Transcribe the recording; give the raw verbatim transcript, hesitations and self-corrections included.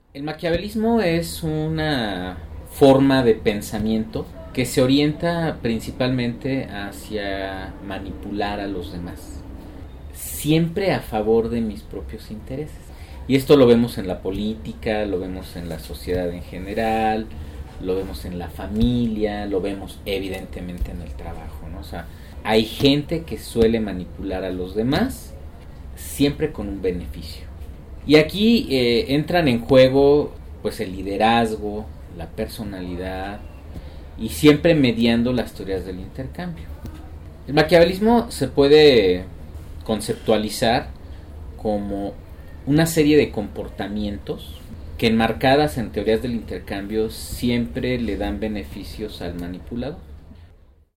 El maquiavelismo es una forma de pensamiento que se orienta principalmente hacia manipular a los demás, siempre a favor de mis propios intereses. Y esto lo vemos en la política, lo vemos en la sociedad en general, lo vemos en la familia, lo vemos evidentemente en el trabajo, ¿no? O sea, hay gente que suele manipular a los demás siempre con un beneficio. Y aquí eh, entran en juego pues el liderazgo, la personalidad y siempre mediando las teorías del intercambio. El maquiavelismo se puede conceptualizar como una serie de comportamientos que enmarcadas en teorías del intercambio siempre le dan beneficios al manipulador.